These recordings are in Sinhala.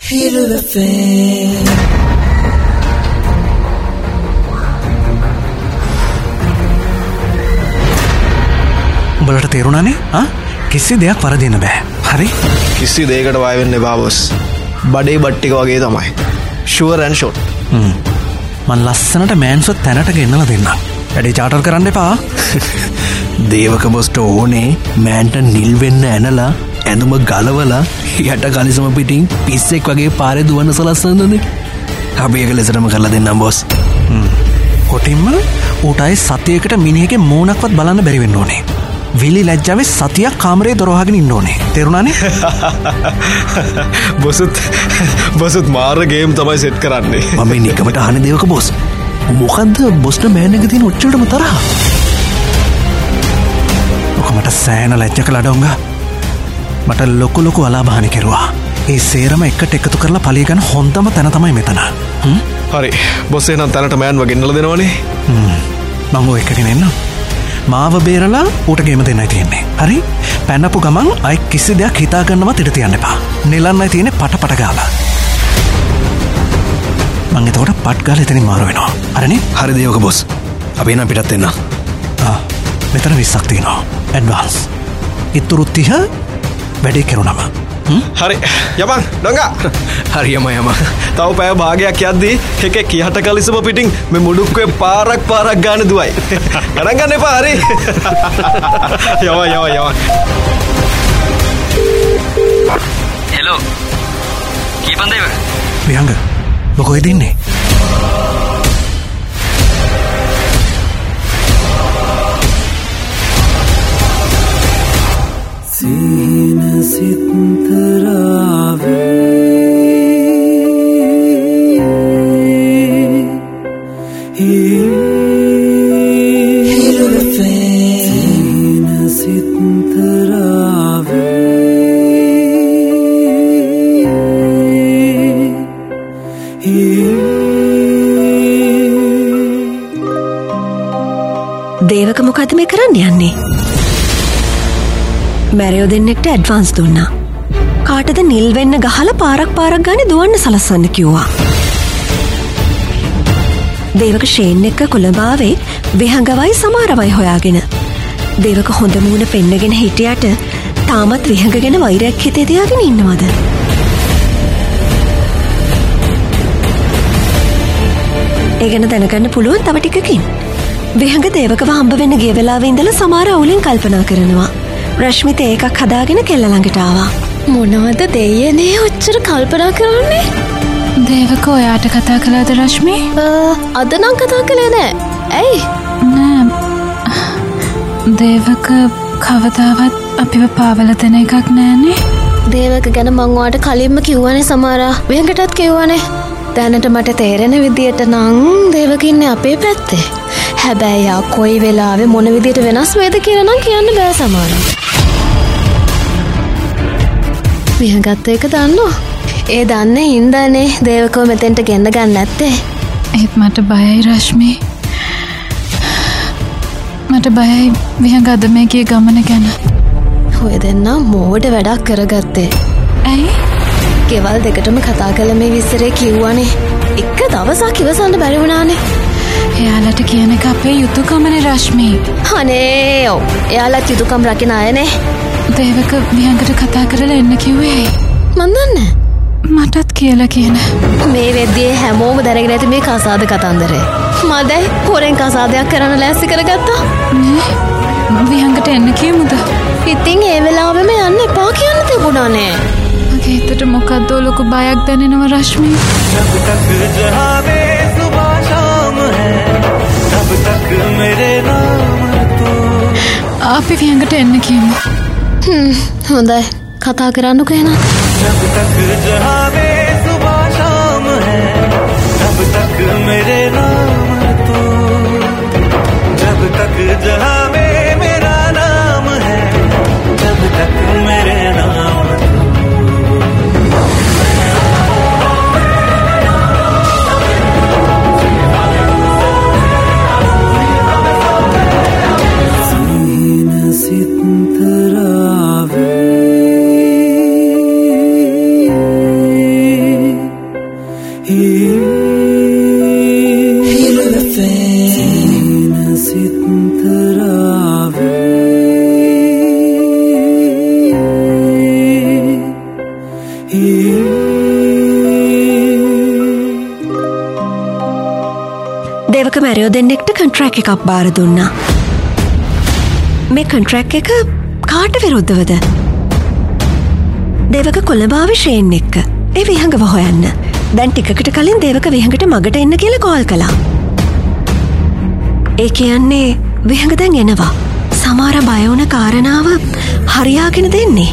උඹලට තේරුණානේ? කිසි දෙයක් වරදින්න බෑ. හරි? කිසි දෙයකට වය වෙන්න එපා බොස්. බඩේ බට්ටික වගේ තමයි. Sure and shot. මං ලස්සනට මෑන්ස්ව තැනට ගෙන්නලා දෙන්නම්. වැඩේ චාටර් කරන්න එපා. දේවක බොස්ට ඕනේ මෑන්ට නිල් වෙන්න ඇනලා ඇඳුම ගලවලා යට කලිසම පිටින් පිස්සෙක් වගේ පාරේ දුවන්න සලස්සන්නනේ. අපි ඒක ලෙසටම කරලා දෙන්නම් බොස්. කොටින්ම ඌට අය සතියකට මිනිහගේ මූණක්වත් බලන්න බැරි වෙන්න ඕනේ. විලි ලැජ්ජාවේ සතියක් කාමරේ දොර වහගෙන ඉන්න ඕනේ. තේරුණානේ? බොසුත් මාර ගේම් තමයි සෙට් කරන්නේ. මම නිකමට අහන්නේ දේවක බොස්. මොකද්ද බොස්ට මෑන් එක තියෙන ඔච්චරටම තරහ? ඔකමට සෑහෙන ලැජ්ජ කළා ඩොංගා. මට ලොකු අලාභහානි කෙරුවා. ඒ සේරම එකට එකතු කරලා පලිය ගන්න හොඳම තැන තමයි මෙතන. හරි. බොස් එහෙනම් තැනට මෑන්ව ගෙන්නලා දෙනවනේ. මම ඔය එකකින් එන්නම්. මාව බේරලා ඌට ගේම දෙන්නයි තියෙන්නේ. හරි? පැනපු ගමන් අය කිසි දෙයක් හිතා ගන්නවත් ඉඩ තියන්න එපා. නෙලන්නයි තියෙන්නේ පට ගාලා. මං එතකොට පට් ගාලා එතනින් මාරු වෙනවා. හරිනේ? හරි දේවක බොස්. අපි එනම් පිටත් එන්න. මෙතන 20ක් තියෙනවා. ඇඩ්වාන්ස්. ඉතුරු 30 වැඩේ කෙරුණම. හරි. යමන් ඩොංගා. හරි යම. තව පැය භාගයක් යද්දී එකෙක් යහට කලිසම පිටින් මේ මුඩුක්කේ පාරක් ගාන දුවයි. ගණන් ගන්න එපා. හරි. යව. හෙලෝ. කීපන්ද ඒක? විහංග. මොකද ඉන්නේ? සීන සිත්තරාවේ දේවක මොකද මේ කරන්න යන්නේ? මැරියෝ දෙන්නෙක්ට ඇඩ්වාන්ස් දුන්නා. කාටද නිල් වෙන්න ගහලා පාරක් ගානේ දුවන්න සලස්සන්න කිව්වා. දේවක ෂේන් එක්ක කොළඹාවේ විහඟවයි සමාරවයි හොයාගෙන. දේවක හොඳ මූණ පෙන්නගෙන හිටියට තාමත් විහඟ ගැන වෛරයක් හිතේ තියාගෙන ඉන්නවද? ඒ ගැන දැනගන්න පුළුවන් තව ටිකකින්. විහඟ දේවකව හම්බ වෙන්න ගිය වෙලාවේ ඉඳලා සමහර අවුලෙන් කල්පනා කරනවා. රශ්මිත ඒකක් හදාගෙන කෙල්ල ළඟට ආවා. මොනවද දෙයනේ ඔච්චර කල්පනා කරන්නේ? දේවක ඔයාට කතා කළාද රශ්මි? අද නම් කතා කළේ නෑ. ඇයි? නෑ. දේවක කවදාවත් අපිව පාවල දෙන එකක් නෑනේ. දේවක ගැන මං ඔයාට කලින්ම කිව්වනේ සමහරා. විහඟටත් කිව්වනේ. දැනට මට තේරෙන විදියට නම් දේවක ඉන්නේ අපේ පැත්තේ. හැබැයි යා කොයි වෙලාවෙ මොන විදියට වෙනස් වේද කියලා නම් කියන්න බෑ සමහරා. විහඟත් ඒක දන්නවා. ඒ දන්නේ හින්දානේ දේවකව මෙතෙන්ට ගෙන්න ගන්න නැත්තේ. ඒත් මට බයයි රශ්මි. මට බයයි විහඟ අද මේ ගිය ගමන ගැන. ඔය දෙන්නා මෝඩ වැඩක් කරගත්තේ. ඇයි? ගෙවල් දෙකටම කතා කළ මේ විස්තරේ කිව්වනේ. එක දවසක් ඉවසන්න බැරි වුණානේ. එයාලට කියන එක අපේ යුතුයකමනේ රශ්මි. අනේ ඔව්. එයාලත් යුතුයකම් රකින අයනේ. දේවක විහඟට කතා කරලා එන්න කිව්වේ. මන් දන්නේ. මටත් කියලා කියන. මේ වෙද්දී හැමෝම දැනගෙන ඇති මේ කසාද කතන්දරේ. මදයි හොරෙන් කසාදයක් කරන්න ලෑස්ති කරගත්තා. නේ විහඟට එන්න කියමුද? ඉතින් ඒ වෙලාවෙම යන්න එපා කියන්න තිබුණානේ. මගේ හිතට මොකද්ද ලොකු බයක් දැනෙනවා රශ්මි. जब तक जहां में सुबह शाम है तब तक मेरे नाम तो. අපි විහඟට එන්න කියමු. හොඳයි කතා කරන්නකෝ එහෙනම්. जब तक जहां में सुबह शाम है तब तक मेरे नाम तो. जब तक जहां में मेरा नाम है तब तक मेरे नाम तो. सितरावे දේවක මැරියෝ දෙන්නෙක්ට කන්ට්‍රැක්ට් එකක් බාර දුන්නා. මේ කන්ට්‍රැක්ට් එක කාට විරුද්ධවද? දේවක කොළඹාවේ ෂේන් එක්ක ඒ විහඟව හොයන්න. දැන් ටිකකට කලින් දේවක විහඟට මගට එන්න කියලා කෝල් කළා. ඒ කියන්නේ විහඟ දැන් එනවා. සමහර බය වුණ කාරණාව හරියාගෙන දෙන්නේ.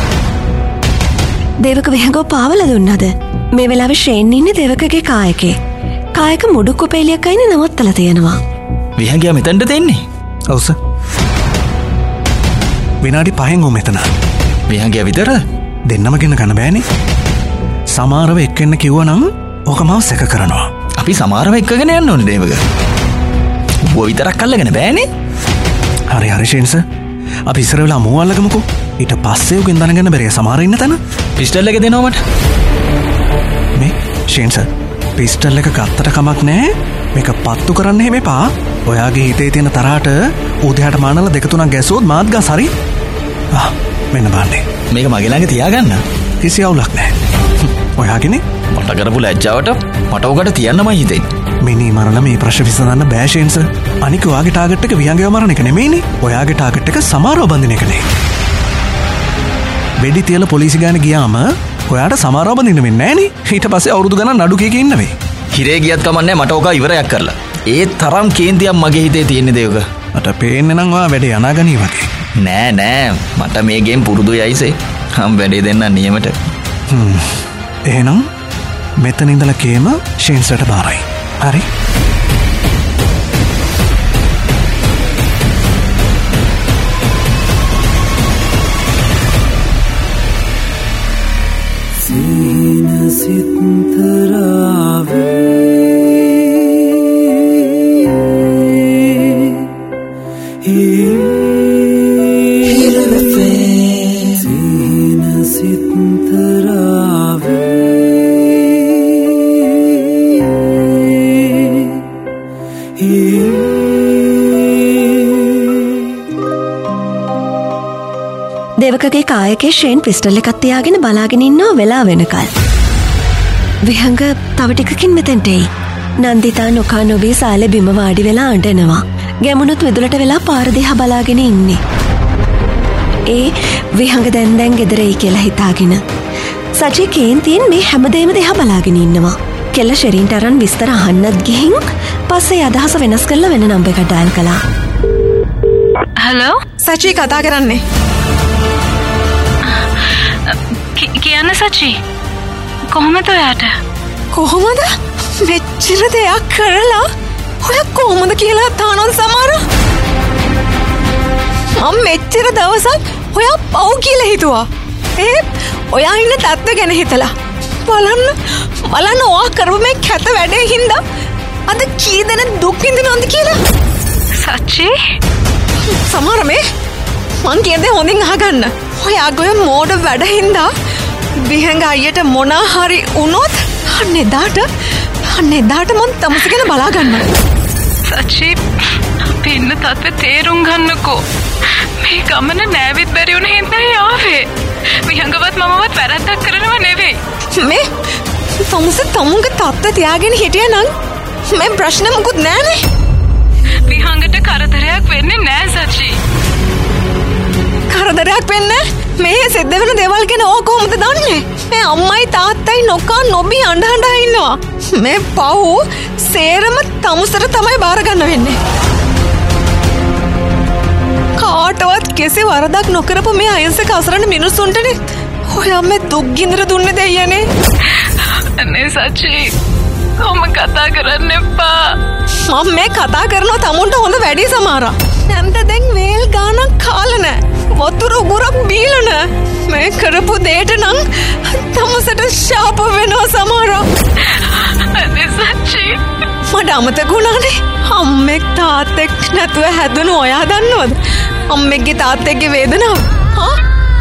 දේවක විහඟව පාවලා දුන්නද? මේ වෙලාවේ ෂේන් ඉන්නේ දේවකගේ කායකේ. කායක මුඩු කුපේලියක් අයින නවත්තලා තියෙනවා. විහඟයා මෙතනට දෙන්නේ. ඔව් සර්. විනාඩි 5න් මෙතන. විහඟයා විතර දෙන්නම ගෙන ගන්න බෑනේ. සමහරව එක්කෙන්න කිව්වනම් ඕක මාව සැක කරනවා. අපි සමහරව එක්කගෙන යන්න ඕනේ දේවක. ඌව විතරක් අල්ලගෙන බෑනේ. හරි හරි ෂේන් සර්. අපි ඉස්සර වෙලා මූ අල්ලගමුකෝ. ඊට පස්සේ උගෙන් දැනගන්න බැරිය සමහර ඉන්න තැන. පිස්ටල් එක දෙනවා මට. මේ ෂේන් සර්. පිස්ටල් එක ගත්තට කමක් නෑ. මේක පත්තු කරන්න එහෙම එපා. ඔයාගේ හිතේ තියෙන තරහට උදයාට මානල 2-3ක් ගැසුවොත් මාත් ගස් හරි. මෙන්න බලන්න. මේක මගේ ළඟ තියාගන්න. කිසි අවුලක් නෑ. ඔයාගේනේ මට කරපු ලැජ්ජාවට මට උකට තියන්නමයි හිතෙන්නේ. මිනී මරලා මේ ප්‍රශ්න විසඳන්න බෑ ෂේන් සර්. අනික ඔයාගේ ටාගට් එක විහංගව මරණ එක නෙමෙයිනේ. ඔයාගේ ටාගට් එක සමාරව බඳින එකනේ. වෙඩි තියලා පොලිසි ගාන ගියාම ඔයාට සමාරව බඳින්න වෙන්නේ නෑනේ. ඊට පස්සේ අවුරුදු ගණන් නඩු කීකේ ඉන්න වෙයි. හිරේ ගියත් කමන්නේ මට ඕක ඉවරයක් කරලා. ඒ තරම් කේන්තියක් මගේ හිතේ තියෙන්නේ දේවක. මට පේන්නේ නම් ඔයා වැඩේ අනාගනී වගේ. නෑ මට මේ ගේම් පුරුදුයි අයිසේ. හම් වැඩේ දෙන්න නියමට. එහෙනම් මෙතන ඉඳලා කේම ෂේන්ස්ට බාරයි. හරි. සීන සිත්තරාවේ දේවකගේ කායකේ ෂේන් පිස්ටල් එකක් තියාගෙන බලාගෙන ඉන්නවා වෙලා වෙනකල්. විහඟ තව ටිකකින් මෙතෙන්ට එයි. නන්දිතා නොකා නොවී සාලේ බිම වාඩි වෙලා අඬනවා. ගැමුණුත් විදුලට වෙලා පාර දිහා බලාගෙන ඉන්නේ. ඒ විහඟ දැන් ගෙදර එයි කියලා හිතාගෙන. සජි කේන්තියෙන් මේ හැමදේම දිහා බලාගෙන ඉන්නවා. කෙල්ල ෂෙරින්ට අරන් විස්තර අහන්නත් ගිහින් පස්සේ අදහස වෙනස් කරලා වෙන නම්බර් එකකට ඩයල් කළා. හලෝ සචි කතා කරන්නේ. කියන්න සචි කොහොමද ඔයාට? කොහොමද මෙච්චර දෙයක් කරලා ඔය කොහොමද කියලා තානොන් සමහර මම මෙච්චර දවසක් ඔයා පව් කියලා හිතුවා. ඒත් ඔයා ඉන්න තත්ත්ව ගැන හිතලා බලන්න ඔයා කරපු මේ කැත වැඩේ හින්දා අද කී දෙනෙක් දුක් විඳිනවද කියලා. සචි සමහර මේ මං කියන්නේ හොඳින් අහගන්න. ඔයාගේ මෝඩ වැඩ හින්දා විහඟ අයියට මොනා හරි වුණොත් අන්න එදාට මං තමස ගැන බලා ගන්නවා. සචි අපි ඉන්න තත්ත්වය තේරුම් ගන්නකෝ. මේ ගමන නෑවිත් බැරි වුණ හින්දා ආවේ. විහඟවත් මමවත් වැරද්දක් කරනව නෙවෙයි. මේ තමස තමුන්ගේ තත්ත්වය තියාගෙන හිටියේ නම් මේ ප්‍රශ්න මොකුත් නෑනේ. විහඟට කරදරයක් වෙන්නේ නෑ සචි. කරදරයක් වෙන්නේ මේ සිද්ධ වෙන දේවල් ගැන ඕක කොහොමද දන්නේ? මේ අම්මයි තාත්තයි නොකා නොබී අඬ ඉන්නවා. මේ පව් සේරම තමුසට තමයි බාර ගන්න වෙන්නේ. කාටවත් කෙසි වරදක් නොකරපු මේ අහිංසක අසරණ මිනිස්සුන්ටනේ ඔයා මේ දුක් ගින්දර දුන්නේ දෙයියනේ. අනේ සචි කොහොම කතා කරන්න එපා. මම මේ කතා කරනවා තමුන්ට හොඳ වැඩි සමහරක්. නැන්ද දැන් වේල් ගානක් කාලා නෑ. වතුර උගුරක් බීලා නෑ. මේ කරපු දෙයට නම් තමසට ශාප වෙනවා සමහරක්. අනේ සචි මට අමතක වුණානේ. අම්මෙක් තාත්තෙක් නැතුව හැදුණු ඔයා දන්නවද? අම්මෙක්ගේ තාත්තෙක්ගේ වේදනාව.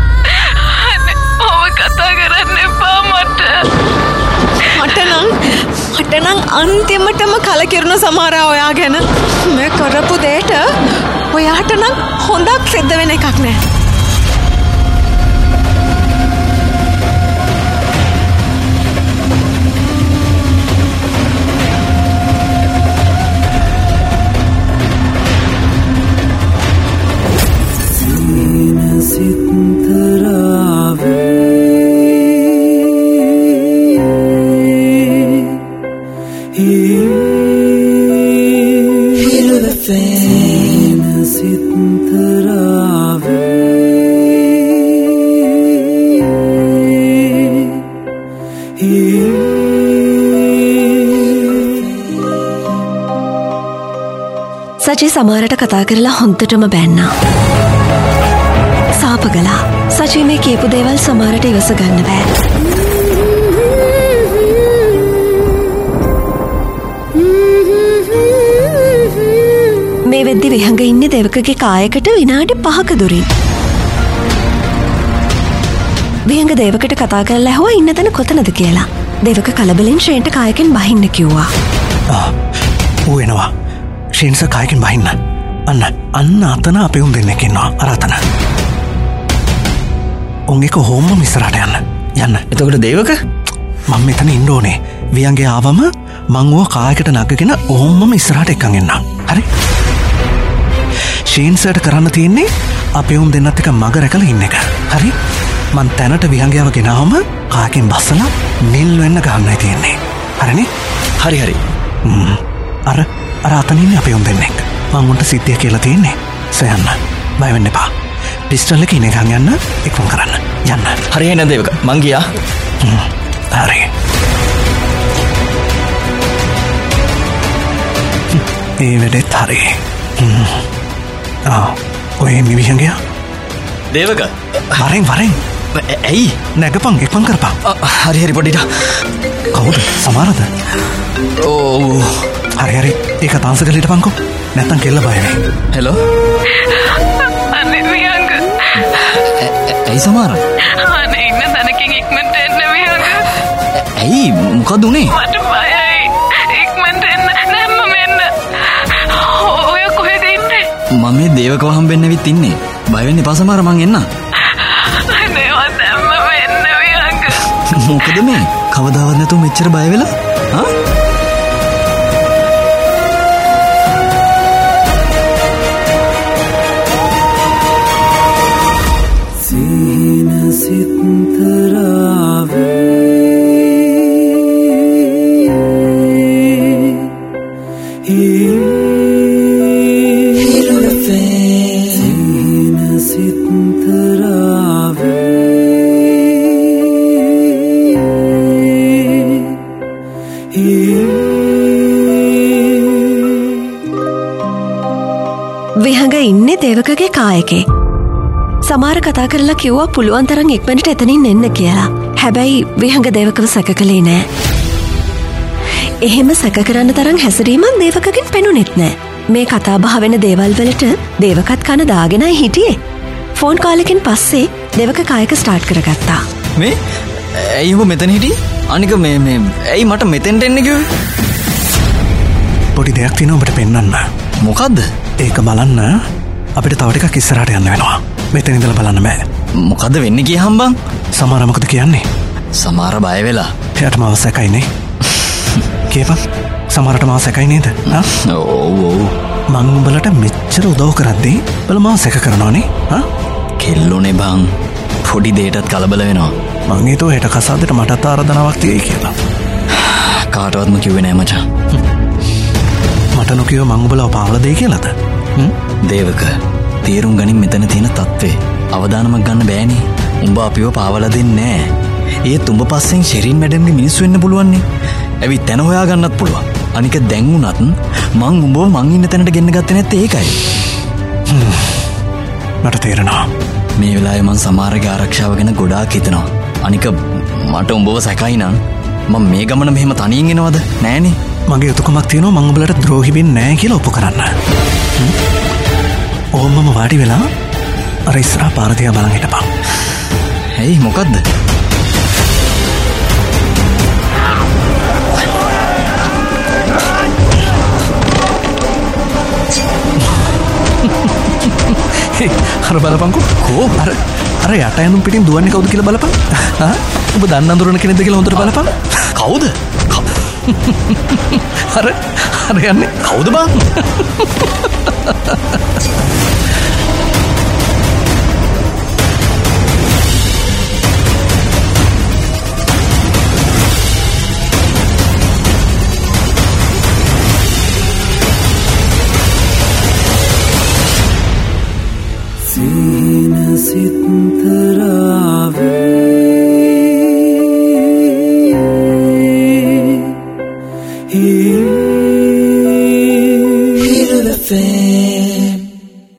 අනේ ඔව කතා කරන්න එපා මට. මට නම් මට නම් අන්තිමටම කලකිරුණ සමහර ඔයා ගැන. මේ කරපු දෙයට ඔයාට නම් හොඳක් සිද්ධ වෙන එකක් නෑ. සචි සමහරට කතා කරලා හොන්තටම බැන්නා. සාප කළා. සචි මේ කියපු දේවල් සමහරට ඉවස ගන්න බෑ. මේ වෙද්දි විහඟ ඉන්නේ දෙවකගේ කායකට විනාඩි 5ක දුරින්. විහඟ දේවකට කතා කරලා ඇහුවා ඉන්න තැන කොතනද කියලා. දෙවක කලබලෙන් ෂේන්ට කායකෙන් බහින්න කිව්වා. ඌ එනවා. ෂේන්ස කායකින් බහින්න. අන්න අතන අපි උන් දෙන්නෙක් ඉන්නවා. අර අතන. උන් එක හොම්ම මිස්සරට යන්න. එතකොට දේවක මම මෙතන ඉන්න ඕනේ. වියන්ගේ ආවම මං ඕව කායකට නගගෙන ඔහොම්මම ඉස්සරහට එක්කන් එන්න. හරි? ෂේන්සට කරන්න තියෙන්නේ අපි උන් දෙන්නත් එක මග රැකලා ඉන්න එක. හරි? මං තැනට විහංගයව ගෙනාවම කායකින් බස්සලා නිල් වෙන්න ගන්නයි තියෙන්නේ. හරිනේ? හරි. අර අතනින්නේ අපි උන් දෙන්නෙක්. මං උන්ට සිද්ධිය කියලා තියෙන්නේ. සයන්න. බය වෙන්න එපා. පිස්ටල් එක ඉන ගහන් යන්න එක්වම් කරන්න. යන්න. හරි එහෙනම් දේවක මං ගියා. හරි. ඒ වැඩෙත් හරි. ඔය මිවිහංගයා දේවක වරෙන් ඇයි නැගපන් එක්වම් කරපන්. හරි පොඩිට. කවුද සමාරද? ඕ හරි ඒක තාන්සකල හිටපන්කෝ. නැත්තම් කෙල්ල බය වෙයි. හෙලෝ අනේ විහංග. ඇයි සමාර? අනේ ඉන්න තැනකින් ඉක්මනට එන්න විහංග. ඇයි මොකද උනේ? මට බයයි. ඉක්මනට එන්න නැම්ම මෙන්න. ඔය කොහෙද ඉන්නේ? මම මේ දේවකව හම්බෙන්න ඇවිත් ඉන්නේ. බය වෙන්න එපා සමාර මං එන්න. අනේ නැම්ම මෙන්න විහංග. මොකද මේ? කවදාවත් නැතුව මෙච්චර බය වෙලා? හා? විහඟ ඉන්නේ දේවකගේ කායකේ. සමාර කතා කරලා කිව්වා පුළුවන් තරම් ඉක්මනට එතනින් එන්න කියලා. හැබැයි විහඟ දේවකව සැක කළේ නෑ. එහෙම සැක කරන්න තරම් හැසිරීමක් දේවකගෙන් පෙනුනෙත් නෑ. මේ කතා බහ වෙන දේවල් වලට දේවකත් කන දාගෙනයි හිටියේ. ෆෝන් කාලෙකින් පස්සේ දේවක කායක ස්ටාර්ට් කරගත්තා. මේ ඇයි ඔබ මෙතන හිටියේ? අනික මේ ඇයි මට මෙතෙන්ට එන්න කිව්වේ? පොඩි දෙයක් තියෙනවා ඔබට පෙන්වන්න. මොකද්ද? ඒක බලන්න අපිට තව ටිකක් ඉස්සරහට යන්න වෙනවා. මෙතන ඉඳලා බලන්න බෑ. මොකද්ද වෙන්නේ කියහම් බං? සමහර මොකද කියන්නේ? සමහර බය වෙලා. එයාට මාව සැකයිනේ. කියපන්. සමහරට මාව සැකයි නේද? ඔව්. මං උඹලට මෙච්චර උදව් කරද්දී බල මාව සැක කරනවනේ. කෙල්ලෝනේ බං. පොඩි දෙයකටත් කලබල වෙනවා. මං හිතුවා හෙට කසාදෙට මටත් ආරාධනාවක් තියෙයි කියලා. කාටවත්ම කිව්වේ නෑ මචං. මට නොකියව මං උඹලව පාවලා දෙයි කියලාද? දේවක තේරුම් ගනින් මෙතන තියෙන තත්ත්වේ. අවදානමක් ගන්න බෑනේ. උඹ අපිව පාවලා දෙන්නේ නෑ. ඒත් උඹ පස්සෙන් ෂෙරින් මැඩම්ගේ මිනිස්සු වෙන්න පුළුවන්නේ. ඇවිත් තැන හොයා ගන්නත් පුළුවන්. අනික දැන් උනත් මං උඹව මං ඉන්න තැනට ගෙන්න ගත්තේ නැත්තේ ඒකයි. මට තේරෙනවා. මේ වෙලාවේ මං සමහරගේ ආරක්ෂාව ගැන ගොඩාක් හිතනවා. අනික මට උඹව සැකයි නම් මම මේ ගමන මෙහෙම තනියෙන් එනවද? නෑනේ. මගේ යුතුයකමක් තියෙනවා මං උඹලට ද්‍රෝහි වෙන්නේ නෑ කියලා ඔප්පු කරන්න. ඕම්මම වාඩි වෙලා අර ඉස්සරහා පාර දිහා බලන් හිටපන්. ඇයි මොකද්ද? අර බලපංකෝ කෝ අර යට ඇනුම් පිටින් දුවන්නේ කවුද කියලා බලපන්. ඔබ දන්න අඳුරන කෙනෙක්ද කියලා හොඳට බලපන්. කවුද? අර යන්නේ කවුද බං? सीन सितरावे